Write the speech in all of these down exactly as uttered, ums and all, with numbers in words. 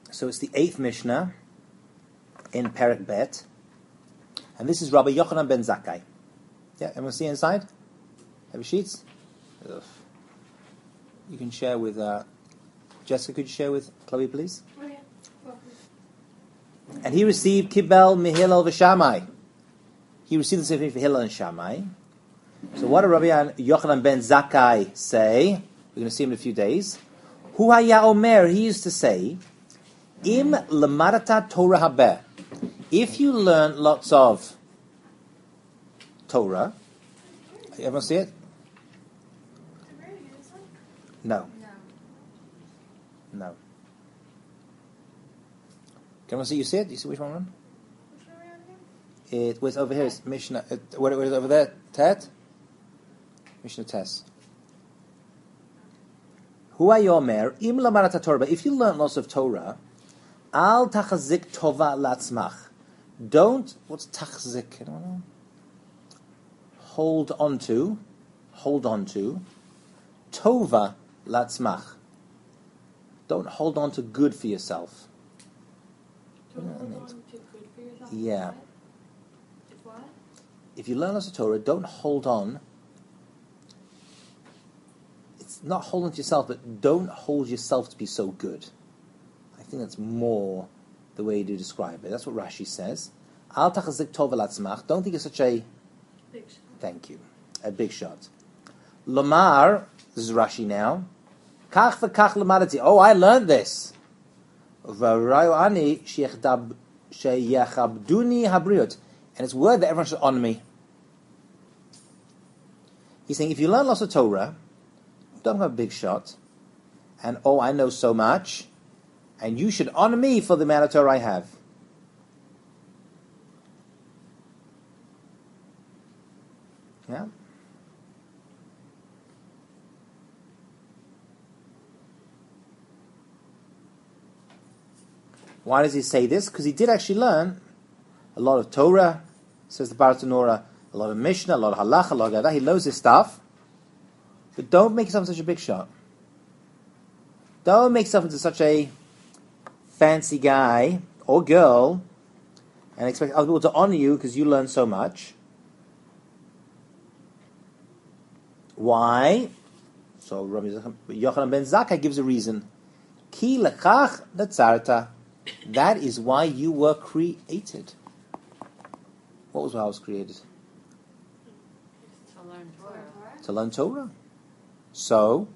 So it's the eighth Mishnah in Perek Bet, and this is Rabbi Yochanan ben Zakkai. Yeah, everyone see inside? Have your sheets? Ugh. You can share with uh, Jessica. Could you share with Chloe, please? Oh, yeah. Well, and he received Kibel Mihillel v'Shammai. He received the same thing for Hillel and Shammai. So what did Rabbi Yochanan ben Zakkai say? We're going to see him in a few days. Hu haya omer, he used to say, Im lemarata Torah habeh. If you learn lots of Torah, everyone see it? No. No. Can everyone see? You see it? You see which one? Ron? It was over here. It's Mishnah. It, what, what is it over there? Tet? Mishnah Tes. Hu hayomer im lamarata Torah. But if you learn lots of Torah, al tachazik tova latzmach. Don't. What's tachzik? I don't know. Hold on to. Hold on to. Tova latzmach. Don't hold on to good for yourself. Don't hold on to good for yourself. Yeah. If what? If you learn lots of Torah, don't hold on. It's not hold on to yourself, but don't hold yourself to be so good. I think that's more the way to describe it. That's what Rashi says. Al tachazik tova latzmach. Don't think it's such a... Big shot. Thank you. A big shot. Lomar, this is Rashi now. Kach v'kach lemadati. Oh, I learned this. V'rayu ani sheyechabduni habriut. And it's word that everyone should honor me. He's saying, if you learn lots of Torah, don't have a big shot, and oh, I know so much, and you should honor me for the amount of Torah I have. Yeah? Why does he say this? Because he did actually learn a lot of Torah, says the Baratanora, a lot of Mishnah, a lot of Halacha, a lot of that. He knows his stuff. But don't make yourself such a big shot. Don't make yourself into such a fancy guy or girl and expect other people to honor you because you learn so much. Why? So Rabbi Yochanan ben Zakkai gives a reason. Ki lekach natzarta. That is why you were created. What was why I was created? To learn Torah. To learn Torah. So,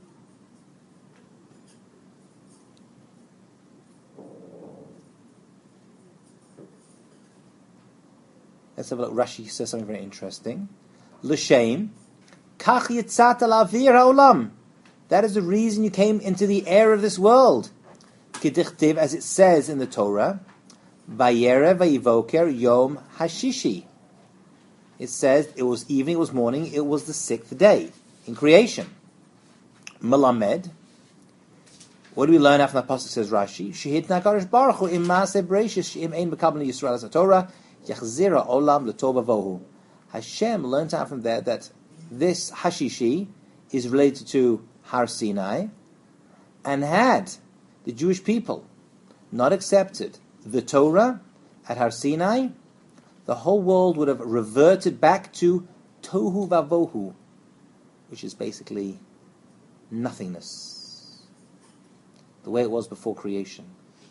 let's have a look. Rashi says something very interesting. L'shem, kach yitzat la'avir ha'olam. That is the reason you came into the air of this world. Kedichtiv, as it says in the Torah, Vayere vayivoker yom hashishi. It says it was evening, it was morning, it was the sixth day in creation. Melamed. What do we learn after the pasuk says Rashi? Shehit nakadosh baruch hu im maaseh bereishis she'im ein mekabel Yisrael as Torah yachzira olam l'tov vohu. Hashem learned out from there that this hashishi is related to Har Sinai, and had the Jewish people not accepted the Torah at Har Sinai, the whole world would have reverted back to tohu vavohu, which is basically nothingness, the way it was before creation.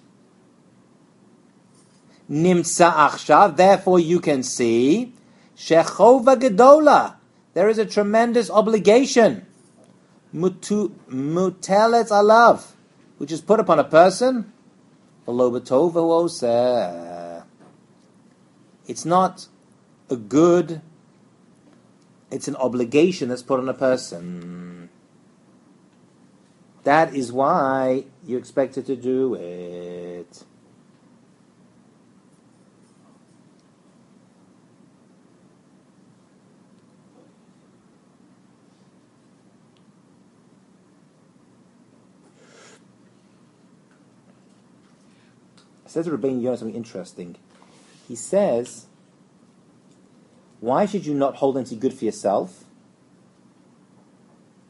Nimtza achshav, therefore you can see, shechova gedola, there is a tremendous obligation, mutu mutelet alav, which is put upon a person. It's not a good, it's an obligation that's put on a person. That is why you're expected to do it. Says Rabbeinu Yonah something interesting. He says, why should you not hold anything good for yourself?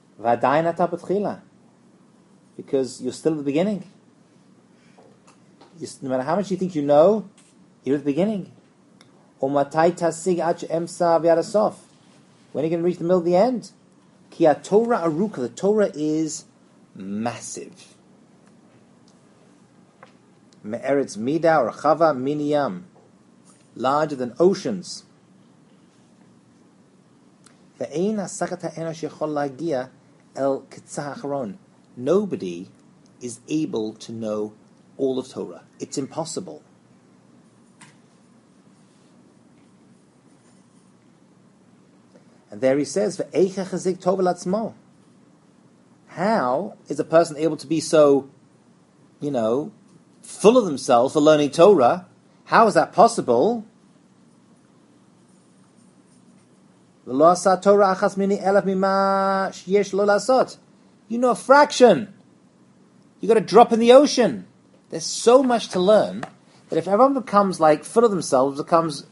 Because you're still at the beginning. You, no matter how much you think you know, you're at the beginning. Umatai tasig ach emsa v'yadasof. When are you going to reach the middle of the end? Ki Torah aruka. The Torah is massive. Me'eretz mida or chava miniyam. Larger than oceans. Ve'ein hasakata enosh yechol lagia el kitzah hacharon. Nobody is able to know all of Torah. It's impossible. And there he says, "Ve'eicha chazik tov alatzmo." How is a person able to be so, you know, full of themselves for learning Torah? How is that possible? You know a fraction. You got a drop in the ocean. There's so much to learn that if everyone becomes like full of themselves, becomes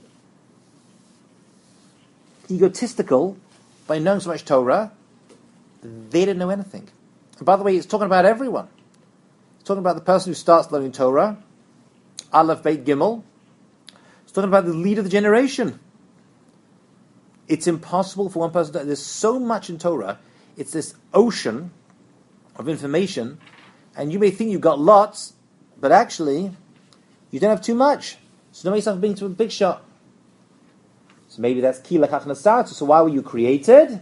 egotistical by knowing so much Torah, they didn't know anything. And by the way, it's talking about everyone. It's talking about the person who starts learning Torah, Aleph, Beit, Gimel. It's talking about the leader of the generation. It's impossible for one person to... There's so much in Torah. It's this ocean of information, and you may think you've got lots, but actually, you don't have too much. So don't make yourself being to a big shot. So maybe that's ki lekach nasartu. So why were you created?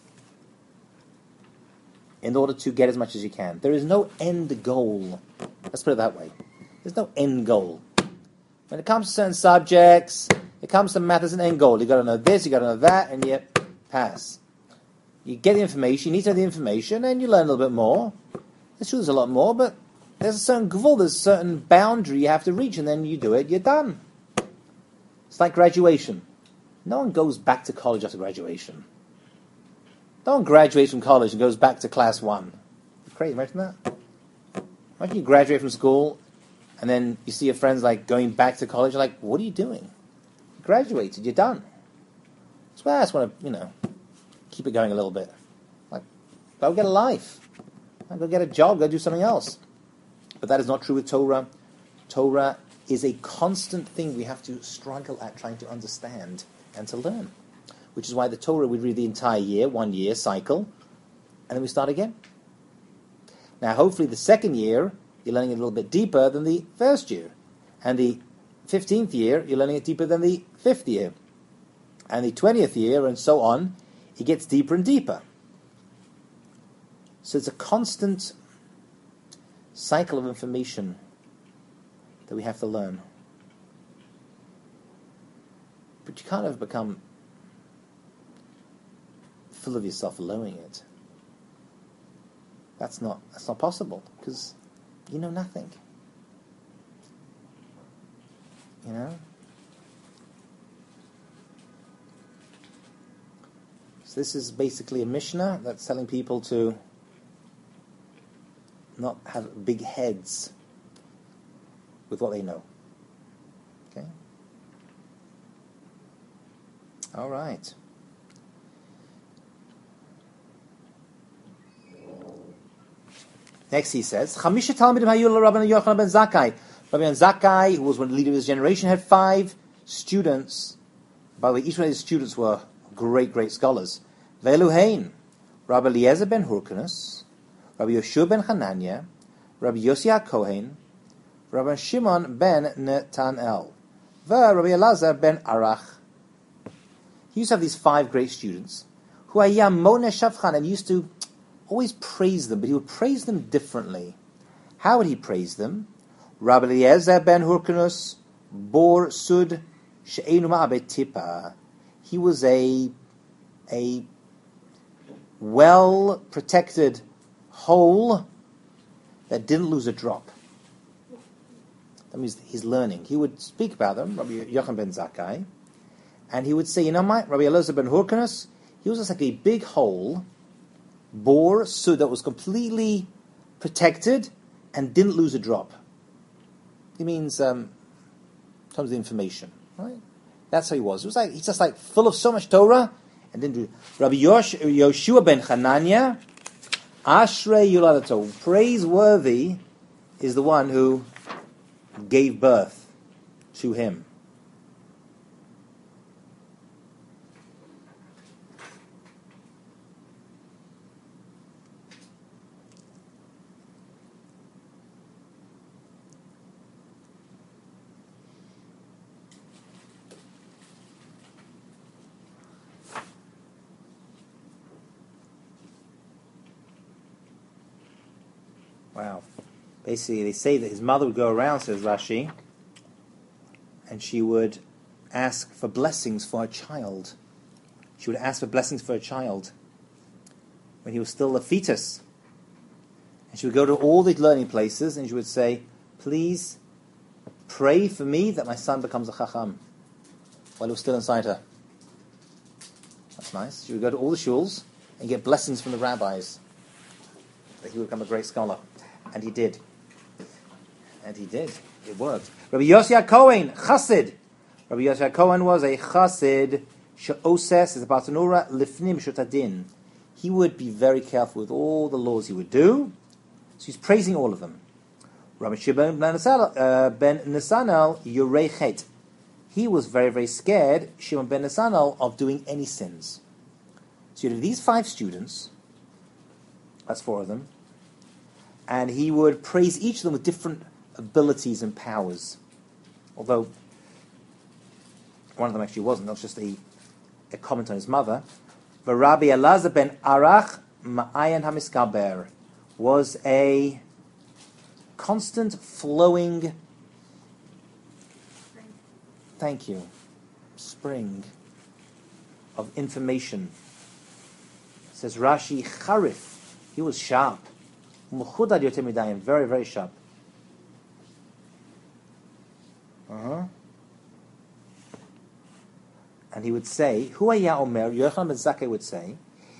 In order to get as much as you can. There is no end goal. Let's put it that way. There's no end goal. When it comes to certain subjects, it comes to math, there's an end goal. You've got to know this, you've got to know that, and you pass. You get the information, you need to have the information, and you learn a little bit more. It's true there's a lot more, but there's a certain gvul, there's a certain boundary you have to reach, and then you do it, you're done. It's like graduation. No one goes back to college after graduation. No one graduates from college and goes back to class one. Crazy, imagine that. Imagine you graduate from school, and then you see your friends like going back to college. You're like, what are you doing? You graduated, you're done. So I just want to, you know, keep it going a little bit. Like, go get a life. Go get a job, go do something else. But that is not true with Torah. Torah is a constant thing we have to struggle at trying to understand and to learn. Which is why the Torah we read the entire year, one year cycle, and then we start again. Now, hopefully the second year, you're learning it a little bit deeper than the first year. And the fifteenth year, you're learning it deeper than the fifth year. And the twentieth year, and so on, it gets deeper and deeper. So it's a constant cycle of information that we have to learn. But you can't ever become full of yourself allowing it. That's not that's not possible, because you know nothing. You know? So this is basically a Mishnah that's telling people to not have big heads with what they know. Okay? All right. Next he says, Chamisha Talmidim Hayul Rabban Yochanan ben Zakkai. Rabbi Zakkai, who was one of the leaders of his generation, had five students. By the way, each one of his students were great, great scholars. Ve'eluhein, Rabbi Eliezer ben Hurkanus, Rabbi Yoshua ben Hanania, Rabbi Yossi HaKohen, Rabbi Shimon ben Netanel, Rabbi Elazar ben Arach. He used to have these five great students who Hayam Moneh Shavchan, and used to always praise them, but he would praise them differently. How would he praise them? Rabbi Eliezer ben Hurkanus bor sud she'enu ma'abed tipa. He was a a well protected hole that didn't lose a drop. That means he's learning. He would speak about them, Rabbi Yochanan ben Zakkai, and he would say, you know, my Rabbi Eliezer ben Hurkanus, he was just like a big hole, bore so that was completely protected and didn't lose a drop. He means um, in terms of the information, right? That's how he was. It was like he's just like full of so much Torah and didn't do. Rabbi Yosh, Yoshua ben Hanania, Ashrei Yuladato, praiseworthy is the one who gave birth to him. Wow. Basically, they say that his mother would go around, says Rashi, and she would ask for blessings for a child. She would ask for blessings for a child when he was still a fetus. And she would go to all these learning places and she would say, please pray for me that my son becomes a chacham, while he was still inside her. That's nice. She would go to all the shuls and get blessings from the rabbis that he would become a great scholar. And he did. And he did. It worked. Rabbi Yossi HaKohen, Chassid. Rabbi Yossi HaKohen was a Chassid, she'oses, is a Bartanura, lifnim shutadin. He would be very careful with all the laws he would do. So he's praising all of them. Rabbi Shimon ben Nesanel, Yorei Chet. He was very, very scared, Shimon ben Nesanel, of doing any sins. So you have these five students, that's four of them, and he would praise each of them with different abilities and powers. Although one of them actually wasn't, that was just a, a comment on his mother. But Rabbi Elazar ben Arach Ma'ayan HaMiskaber was a constant flowing, thank you, spring of information. Says Rashi, Charif, he was sharp. Very, very sharp. Uh-huh. And he would say, Huaya Omer, Yochanan ben Zakkai would say,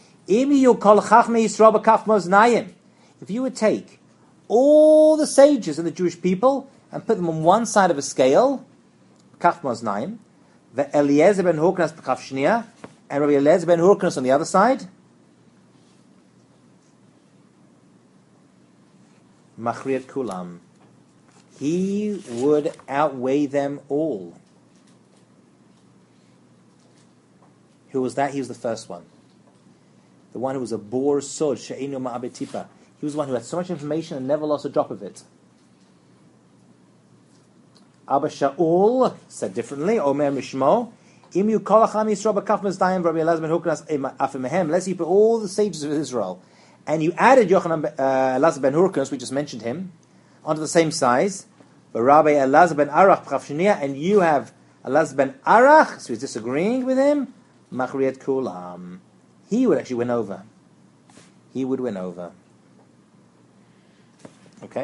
if you would take all the sages of the Jewish people and put them on one side of a scale, Kaf Moznaim, the Eliezer ben Hurkanas B'Kaf Shnia, and Rabbi Eliezer ben Hurkanas on the other side, Machriyat Kulam, he would outweigh them all. Who was that? He was the first one. The one who was a bor sod, she'enu ma'abetipa. He was the one who had so much information and never lost a drop of it. Abba Shaul said differently, Omer Mishmo, Im yu kol ha'cham Yisrael b'kaf mazdayim v'Rabbi Elazar ben Hurkanas afim mehem. Let's see, put all the sages of Israel, and you added Yochanan uh, Elazar ben Hurkanas, we just mentioned him, onto the same size, but Rabbi Elazar ben Arach b'kaf shenia, and you have Elazar ben Arach, so he's disagreeing with him, Machriyat Kulam. He would actually win over. He would win over. Okay?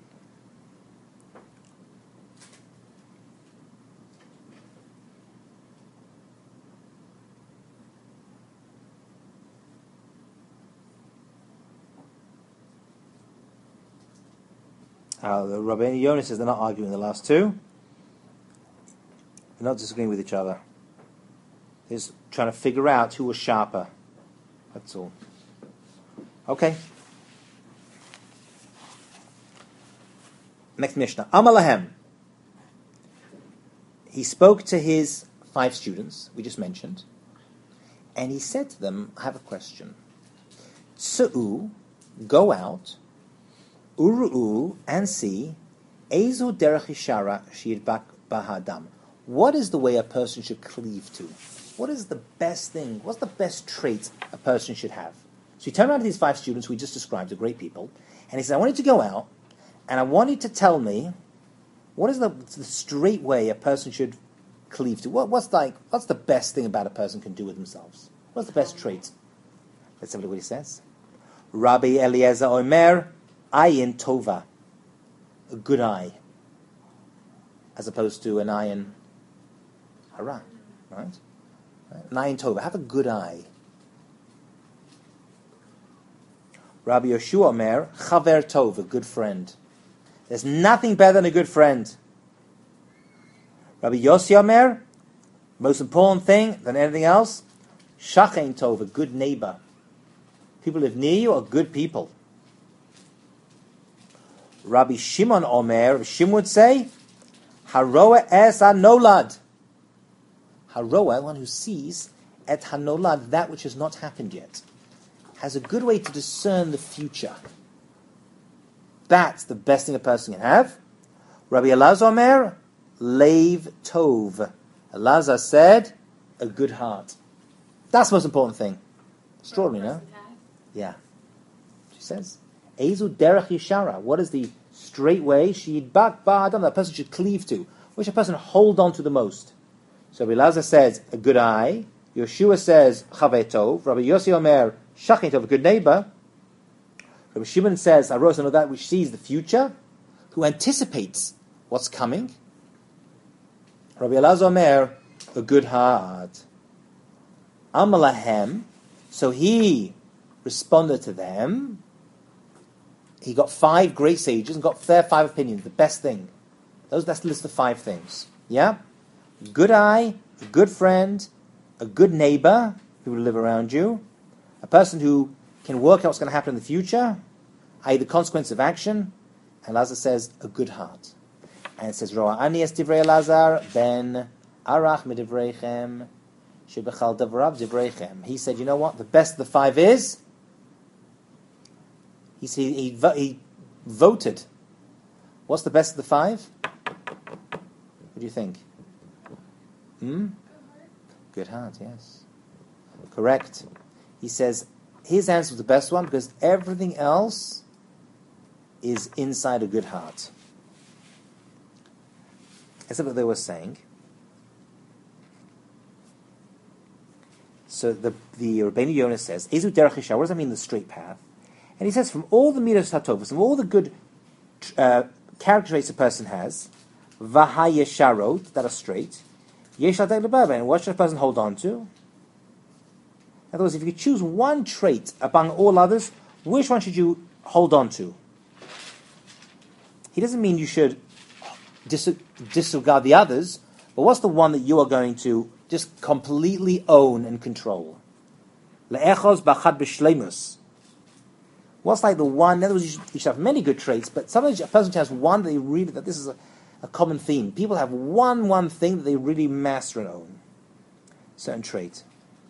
Uh, the Rabbeinu Yonah says they're not arguing the last two. They're not disagreeing with each other. They're just trying to figure out who was sharper. That's all. Okay. Next Mishnah. Amalahem. He spoke to his five students, we just mentioned, and he said to them, I have a question. Tsu'u, go out, Uru'u, and see, Ezu derech ishara sheyidbak bahadam. What is the way a person should cleave to? What is the best thing? What's the best trait a person should have? So he turned around to these five students we just described, the great people, and he said, I want you to go out, and I want you to tell me, what is the, the straight way a person should cleave to? What, what's, like, what's the best thing about a person can do with themselves? What's the best trait? Let's have a look what he says. Rabbi Eliezer Omer, ayin tova, a good eye, as opposed to an ayin hara, right? An ayin tova, have a good eye. Rabbi Yoshua Omer, chaver tov, a good friend. There's nothing better than a good friend. Rabbi Yossi Omer, most important thing than anything else, shachein tov, a good neighbor. People who live near you are good people. Rabbi Shimon Omer, Rabbi Shimon would say, Haroa es hanolad. Haroa, one who sees, et hanolad, that which has not happened yet, has a good way to discern the future. That's the best thing a person can have. Rabbi Elazar Omer, Leiv Tov. Elazar said, a good heart. That's the most important thing. Extraordinary, no? Yeah. She says, Ezu derech yishara. What is the straight way? She'id bak ba'adam, that person should cleave to. Which a person hold on to the most? So Rabbi Elazar says, a good eye. Yeshua says, chavei tov. Rabbi Yossi Omer, shachin tov, a good neighbor. Rabbi Shimon says, I wrote that which sees the future, who anticipates what's coming. Rabbi Elazar Omer, a good heart. Amalahem, so he responded to them. He got five great sages and got their five opinions, the best thing. Those, that's the list of five things. Yeah? Good eye, a good friend, a good neighbor who will live around you, a person who can work out what's going to happen in the future, that is the consequence of action, and Elazar says, a good heart. And it says, Ro'a ani es divrei Elazar ben arach midivreichem shebechal davarav divreichem. He said, you know what? The best of the five is, he, he, he, he voted. What's the best of the five? What do you think? Hmm? Good heart, yes. Correct. He says, his answer was the best one because everything else is inside a good heart. That's what they were saying. So the the Rabbeinu Yonah says, Ezu derech yishar, what does that mean, the straight path? And he says, from all the midos hatovos, from all the good uh, character traits a person has, v'hayesharot, that are straight, yesh adek lebaba, and what should a person hold on to? In other words, if you could choose one trait among all others, which one should you hold on to? He doesn't mean you should dis- disregard the others, but what's the one that you are going to just completely own and control? Le'echos b'chad b'shleimus. What's like the one? In other words, you should, you should have many good traits, but sometimes a person has one that they really, that this is a, a common theme. People have one, one thing that they really master and own. Certain trait.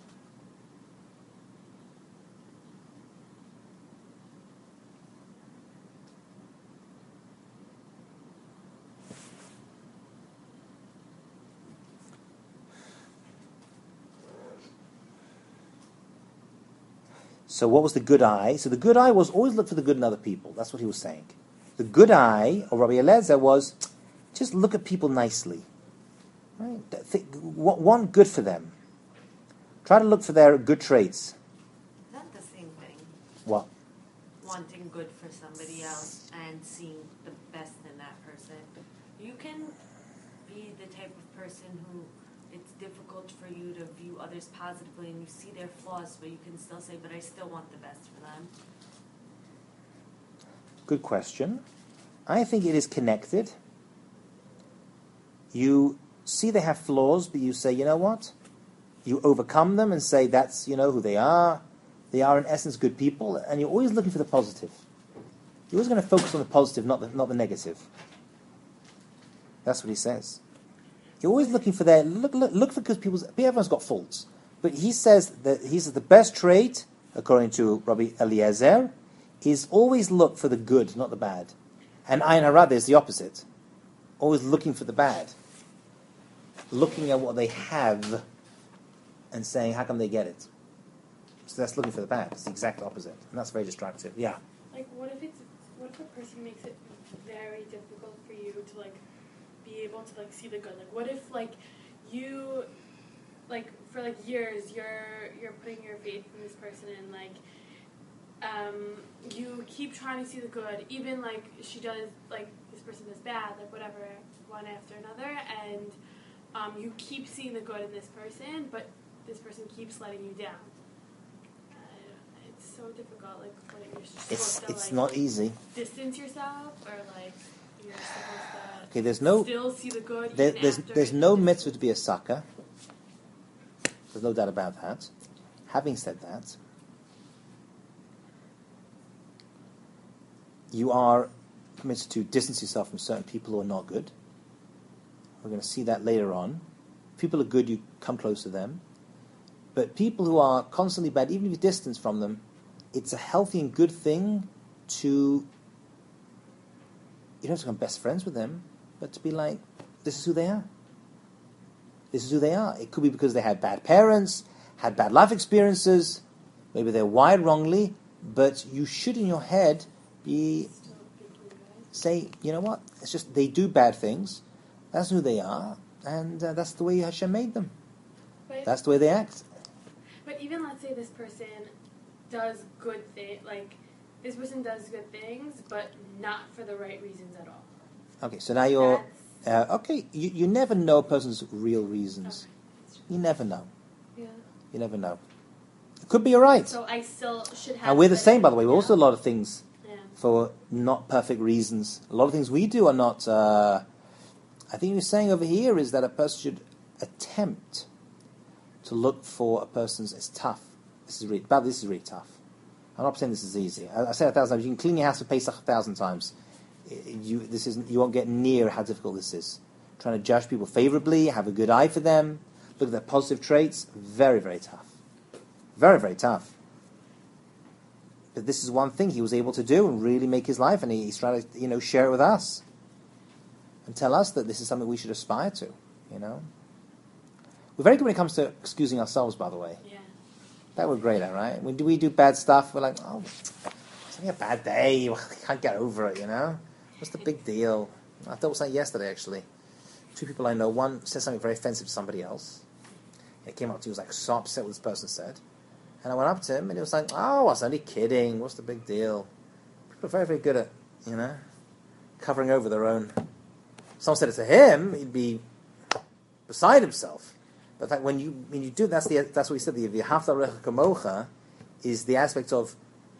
So what was the good eye? So the good eye was always look for the good in other people. That's what he was saying. The good eye of Rabbi Eliezer was just look at people nicely. Right? Think, want good for them. Try to look for their good traits. Not the same thing. What? Wanting good for somebody else and seeing the best in that person. You can be the type of person who it's difficult for you to view others positively and you see their flaws, but you can still say, but I still want the best for them. Good question. I think it is connected. You see they have flaws, but you say, you know what? You overcome them and say that's, you know, who they are. They are in essence good people, and you're always looking for the positive. You're always going to focus on the positive, not the, not the negative. That's what he says. You're always looking for their look. Look, look for because people's everyone's got faults, but he says that he says the best trait, according to Rabbi Eliezer, is always look for the good, not the bad. And Ayin Harada is the opposite. Always looking for the bad, looking at what they have, and saying how come they get it. So that's looking for the bad. It's the exact opposite, and that's very destructive. Yeah. Like, what if it's what if a person makes it very difficult for you to like be able to like see the good? Like, what if like you like for like years you're you're putting your faith in this person and like um you keep trying to see the good, even like she does like this person does bad, like whatever, one after another, and um you keep seeing the good in this person, but this person keeps letting you down. So difficult, like when you're supposed It's to, it's like, not easy. distance yourself, or like you're supposed to Okay, there's no still see the good. there, even there's after there's it's no difficult. mitzvah to be a sucker. There's no doubt about that. Having said that, you are committed to distance yourself from certain people who are not good. We're going to see that later on. If people are good, you come close to them. But people who are constantly bad, even if you distance from them, it's a healthy and good thing to, you don't have to become best friends with them, but to be like, this is who they are. This is who they are. It could be because they had bad parents, had bad life experiences, maybe they're wired wrongly, but you should in your head be, say, you know what, it's just they do bad things, that's who they are, and uh, that's the way Hashem made them. But, That's the way they act. but even let's say this person does good things, like, this person does good things, but not for the right reasons at all. Okay, so now you're, That's, uh, okay, you, you never know a person's real reasons. okay. You never know. Yeah. You never know. It could be alright. So I still should have. And we're the same, by the way. We Yeah. also do a lot of things Yeah. for not perfect reasons. A lot of things we do are not. Uh, I think you're saying over here is that a person should attempt to look for a person's. It's tough. This is really, but this is really tough. I'm not saying this is easy. I, I said a thousand times. You can clean your house for Pesach a thousand times. You this isn't. You won't get near how difficult this is. Trying to judge people favorably, have a good eye for them, look at their positive traits. Very, very tough. Very, very tough. But this is one thing he was able to do and really make his life, and he, he's trying to, you know, share it with us and tell us that this is something we should aspire to. You know, we're very good when it comes to excusing ourselves. By the way, Yeah. that we're great at, right? When do we do bad stuff? We're like, oh, it's only a bad day. I can't get over it. You know, what's the big deal? I thought it was like yesterday actually. Two people I know. One said something very offensive to somebody else. It came up to me, he was like so upset what this person said. And I went up to him and he was like, oh, I was only kidding. What's the big deal? People are very, very good at, you know, covering over their own. Someone said it to him, he'd be beside himself. But like when you when you do, that's the that's what he said, the V'ahavta l'recha kamocha is the aspect of,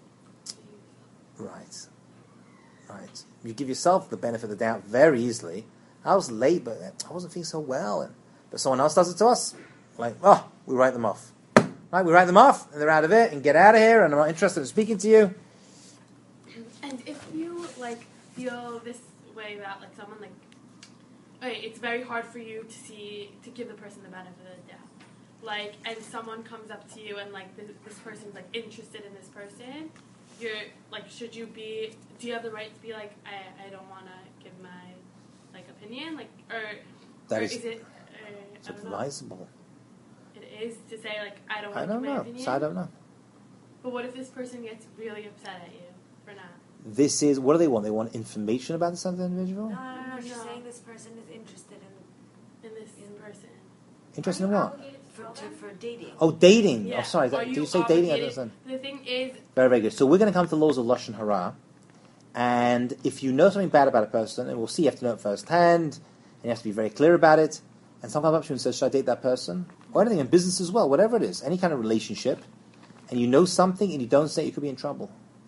right, right. You give yourself the benefit of the doubt very easily. I was late, but I wasn't feeling so well. And, but someone else does it to us. Like, oh, we write them off. Right, we write them off, and they're out of it, and get out of here, and I'm not interested in speaking to you. And if you like feel this way about like someone, like, okay, it's very hard for you to see to give the person the benefit of the doubt. Like, and someone comes up to you and like this, this person's like interested in this person, you're like, should you be? Do you have the right to be like, I I don't want to give my like opinion, like, or, That or is, is it? Uh, it's I don't know. advisable. It is to say like, I don't I want to don't give my know. opinion. So I don't know. But what if this person gets really upset at you for not? This is, what do they want? They want information about this other individual? No, no, no. She's No. saying this person is interested in In this person. Interested in what? for to, for dating. Oh, dating. Yeah. Oh, sorry. Are That, you do you say dating? I don't obligated- understand. The thing is, Very, very good. So we're going to come to the laws of Lashon Hara. And if you know something bad about a person, and we'll see, you have to know it firsthand, and you have to be very clear about it. And someone comes up to you and says, should I date that person? Or anything in business as well, whatever it is, any kind of relationship, and you know something and you don't say it, you could be in trouble.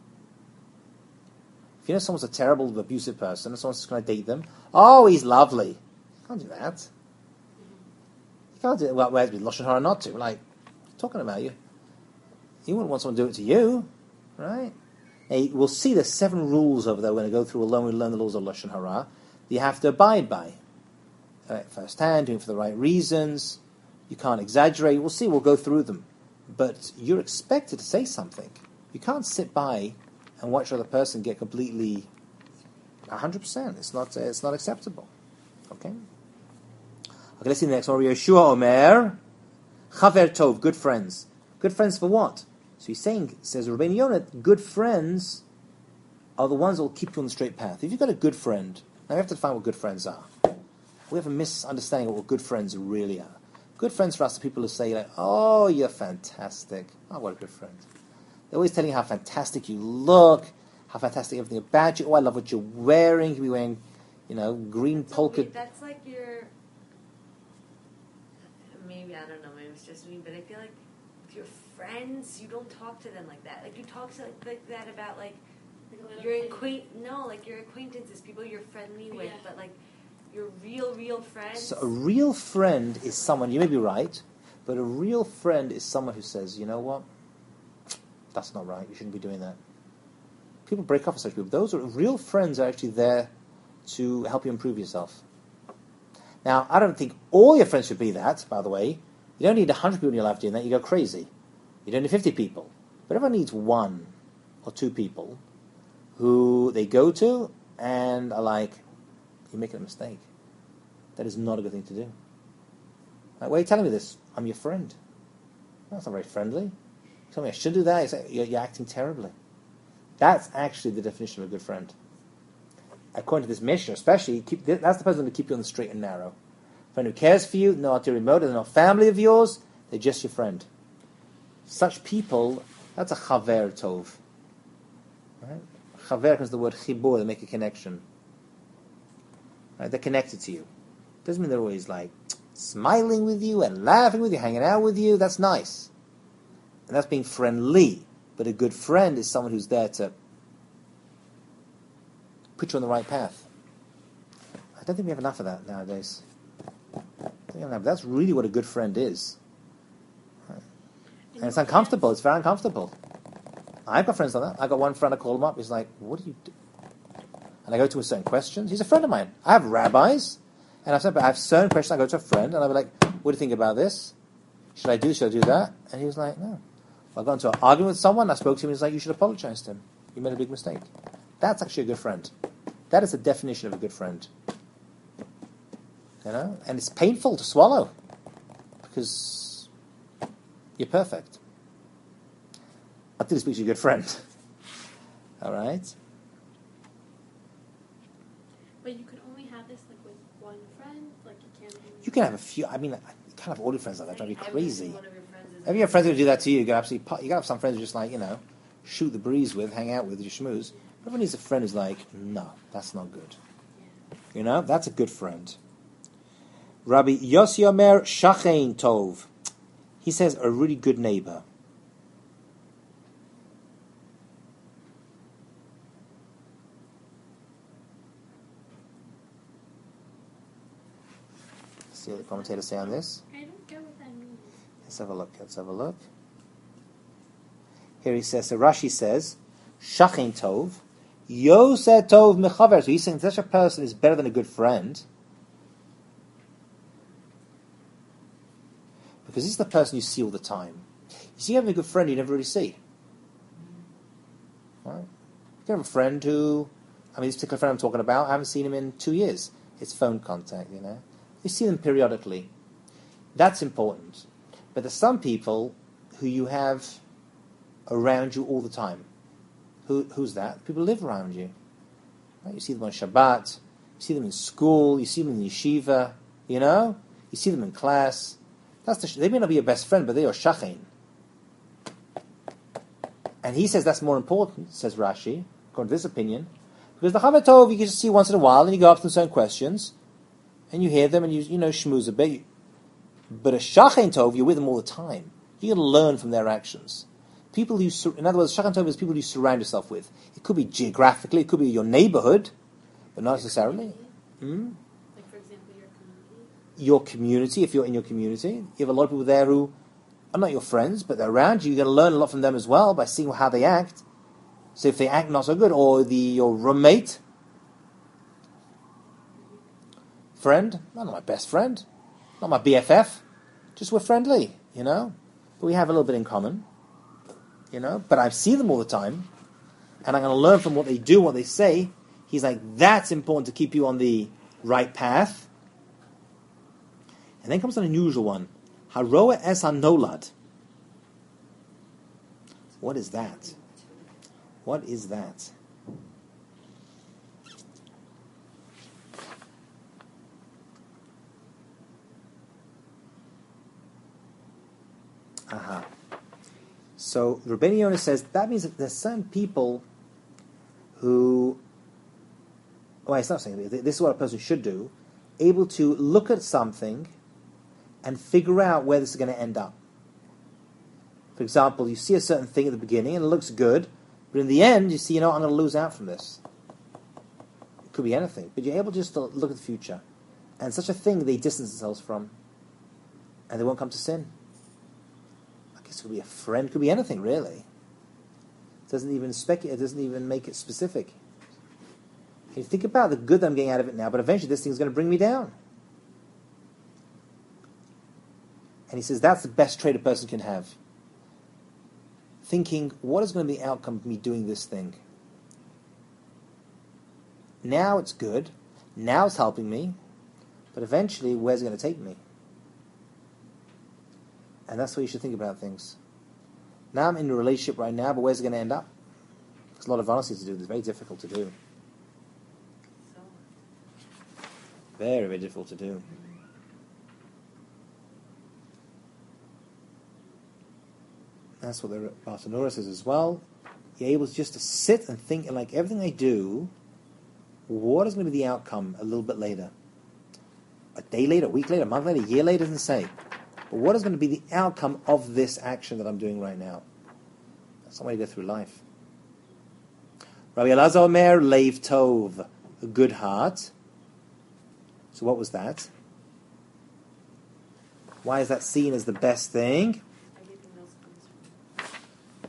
If you know someone's a terrible, abusive person, and someone's just going to date them, oh, he's lovely. You can't do that. You can't do it. Well, where's Lashon Hara not to? Like, talking about you. You wouldn't want someone to do it to you, right? Hey, we'll see there's seven rules over there we're going to go through alone. We learn the laws of Lashon Hara that you have to abide by. Uh, firsthand, doing it for the right reasons. You can't exaggerate. We'll see. We'll go through them. But you're expected to say something. You can't sit by and watch the other person get completely one hundred percent. It's not. Uh, it's not acceptable. Okay. Okay. Let's see the next one. Yeshua Omer, Chaver Tov, good friends. Good friends for what? So he's saying, says Rabbeinu Yonah, good friends are the ones that will keep you on the straight path. If you've got a good friend, now we have to define what good friends are. We have a misunderstanding of what good friends really are. Good friends for us are people who say, like, oh, you're fantastic. Oh, what a good friend. They're always telling you how fantastic you look, how fantastic everything about you. Oh, I love what you're wearing. You could be wearing, you know, green That's polka. okay. That's like your. Maybe I don't know. Maybe it's just me, but I feel like if you're friends, you don't talk to them like that. Like you talk to like that about like your acquaint. No, like your acquaintances, people you're friendly with, Yeah. but like your real, real friends. So a real friend is someone, you may be right, but a real friend is someone who says, you know what, that's not right, you shouldn't be doing that. People break off with such people. Those are real friends are actually there to help you improve yourself. Now, I don't think all your friends should be that, by the way. You don't need one hundred people in your life doing that. You go crazy. You don't need fifty people. But everyone needs one or two people who they go to and are like, you're making a mistake. That is not a good thing to do. Like, why are you telling me this? I'm your friend. That's not very friendly. You tell me I should do that. You say, you're, you're acting terribly. That's actually the definition of a good friend. According to this mission, especially, keep, that's the person who keep you on the straight and narrow. A friend who cares for you, no ulterior motive, they're not family of yours, they're just your friend. Such people, that's a chaver tov. Right? Chaver comes the word chibur, they make a connection. Right? They're connected to you. Doesn't mean they're always like smiling with you and laughing with you, hanging out with you. That's nice. And that's being friendly. But a good friend is someone who's there to put you on the right path. I don't think we have enough of that nowadays. I don't think we have enough. That's really what a good friend is. Right? And it's uncomfortable. It's very uncomfortable. I've got friends like that. I've got one friend, I call him up. He's like, what do you do? And I go to him certain questions. He's a friend of mine. I have rabbis. And I've said, but I have certain questions. I go to a friend and I'll be like, what do you think about this? Should I do this? Should I do that? And he was like, no. I got into an argument with someone. I spoke to him. He was like, you should apologize to him. You made a big mistake. That's actually a good friend. That is the definition of a good friend. You know? And it's painful to swallow. Because you're perfect. Until you speak to a good friend. All right? But you could only have this like with one friend? Like you can't be... You can have a few. I mean, you can't have all your friends like that. Drive you Every crazy. one of your friends is If you have friends who do that to you, you got absolutely. You got to have some friends who just like, you know, shoot the breeze with, hang out with, you schmooze. Everyone needs a friend who's like, no, that's not good. You know, that's a good friend. Rabbi Yossi Omer Shachein Tov. He says a really good neighbor. See what the commentators say on this. I don't get what that means. Let's have a look. Let's have a look. Here he says, so Rashi says, Shachin Tov, Yoseh Tov Mechaver. So he's saying such a person is better than a good friend. Because this is the person you see all the time. You see, you have a good friend you never really see. Right? You can have a friend who, I mean, this particular friend I'm talking about, I haven't seen him in two years. It's phone contact, you know. You see them periodically. That's important. But there's some people who you have around you all the time. Who, who's that? People live around you. Right? You see them on Shabbat. You see them in school. You see them in yeshiva. You know? You see them in class. That's the, they may not be your best friend, but they are shachin. And he says that's more important, says Rashi, according to this opinion. Because the Chaver Tov you can just see once in a while, and you go up to them certain questions, and you hear them, and you you know schmooze a bit. But a Shachin Tov, you're with them all the time. You're going to learn from their actions. People you, in other words, Shachin Tov is people you surround yourself with. It could be geographically, it could be your neighborhood, but not necessarily. Hmm? Like, for example, your community? Your community, if you're in your community. You have a lot of people there who are not your friends, but they're around you. You're going to learn a lot from them as well by seeing how they act. So if they act not so good, or the your roommate, friend, not my best friend, not my B F F, just we're friendly, you know. But we have a little bit in common, you know. But I see them all the time, and I'm going to learn from what they do, what they say. He's like, that's important to keep you on the right path. And then comes an unusual one, Haroa es hanolad. What is that? What is that? Aha. So Rabbeinu Yonah says that means that there's some people who, well, it's not saying this is what a person should do, able to look at something and figure out where this is going to end up. For example, you see a certain thing at the beginning and it looks good, but in the end you see, you know, I'm going to lose out from this. It could be anything, but you're able just to look at the future. And such a thing they distance themselves from, and they won't come to sin. I guess it could be a friend, it could be anything really. It doesn't even spec it doesn't even make it specific. You think about the good that I'm getting out of it now, but eventually this thing's going to bring me down. And he says that's the best trait a person can have. Thinking, what is going to be the outcome of me doing this thing? Now it's good. Now it's helping me. But eventually, where's it going to take me? And that's what you should think about things. Now I'm in a relationship right now, but where's it going to end up? There's a lot of honesty to do. It's very difficult to do. So, Very, very difficult to do. That's what the Bartanura says as well. You're able just to sit and think, and like everything I do, what is going to be the outcome a little bit later? A day later, a week later, a month later, a year later, doesn't say. But what is going to be the outcome of this action that I'm doing right now? That's the way to go through life. Rabbi Elazar Omer, Leiv Tov, a good heart. So what was that? Why is that seen as the best thing? everything else comes from.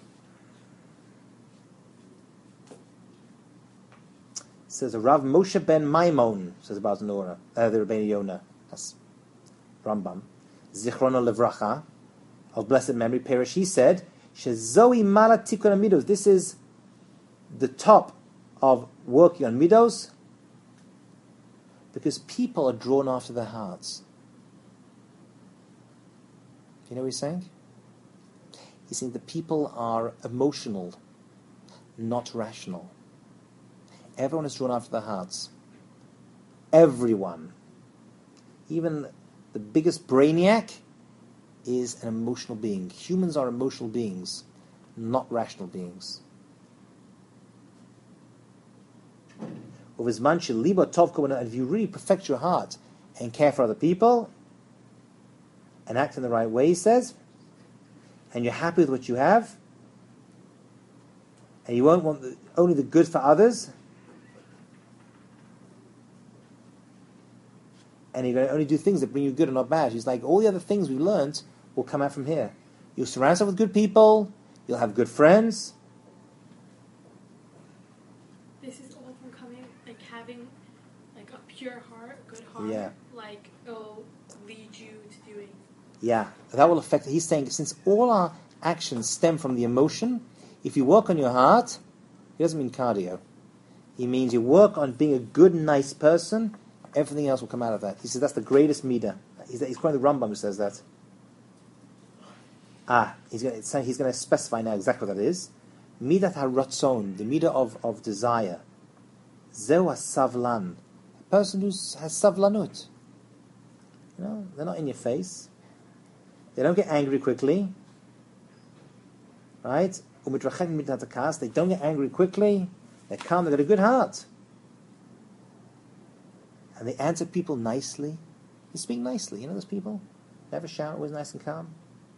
Says a Rav Moshe ben Maimon, says about Nora, uh, the Rebbeinu Yonah, that's Rambam, Zichrono Levracha, of blessed memory, Perish, he said, Shezoi Mala Tikkun Midos, this is the top of working on Midos, because people are drawn after their hearts. Do you know what he's saying? He's saying that people are emotional, not rational. Everyone is drawn after their hearts. Everyone. Even the biggest brainiac is an emotional being. Humans are emotional beings, not rational beings. And if you really perfect your heart and care for other people and act in the right way, he says, and you're happy with what you have, and you won't want the, only the good for others, and you're going to only do things that bring you good and not bad. He's like, all the other things we've learned will come out from here. You'll surround yourself with good people, you'll have good friends. This is all from coming, like having like a pure heart, a good heart. Yeah. Like it'll lead you to doing. Yeah, that will affect. He's saying, since all our actions stem from the emotion, if you work on your heart, he doesn't mean cardio. He means you work on being a good, nice person, everything else will come out of that. He says that's the greatest midah. He's, he's quoting the Rambam who says that. Ah, he's going to he's going to specify now exactly what that is. Midat haratzon, the midah of, of desire. Zeu savlan, a person who has savlanut. You know, they're not in your face. They don't get angry quickly. Right? They don't get angry quickly. They're calm. They've got a good heart. And they answer people nicely. They speak nicely. You know those people? Never shout, always nice and calm.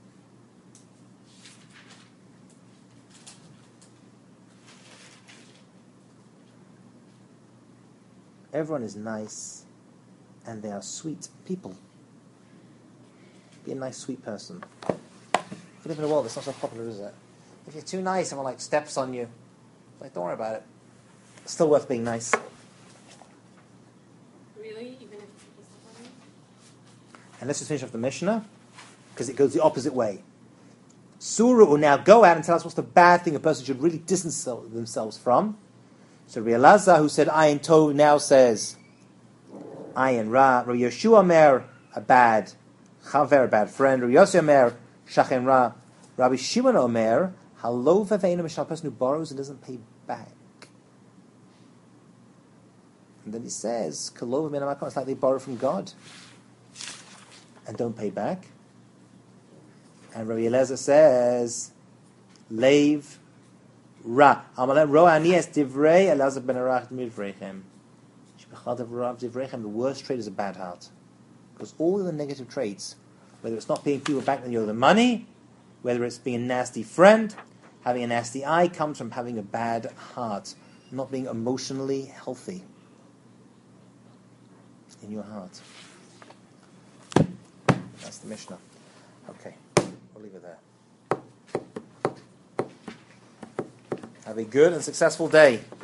Everyone is nice, and they are sweet people. Be a nice, sweet person. You live in a world that's not so popular, is it? If you're too nice, someone like steps on you. Like, don't worry about it. It's still worth being nice. Really, even if people step on you. And let's just finish off the Mishnah, because it goes the opposite way. Surah will now go out and tell us what's the bad thing a person should really distance themselves from. So Rabbi Elazar, who said Ayin Tov, now says Ayin Ra. Rabbi Yeshua Omer, a bad chaver, a bad friend. Rabbi Yossi Omer, Shachen Ra. Rabbi Shimon Omer, Halo v'veinu mishal, a person who borrows and doesn't pay back. And then he says, Kalov v'veinu makom, it's like they borrow from God and don't pay back. And Rabbi Elazar says, Leiv Ra. Amalem Ro Anies Divrei Elazar ben Arach Midvrechem. The worst trait is a bad heart. Because all the negative traits, whether it's not paying people back when you owe them money, whether it's being a nasty friend, having a nasty eye, comes from having a bad heart, not being emotionally healthy in your heart. That's the Mishnah. Okay, we'll leave it there. Have a good and successful day.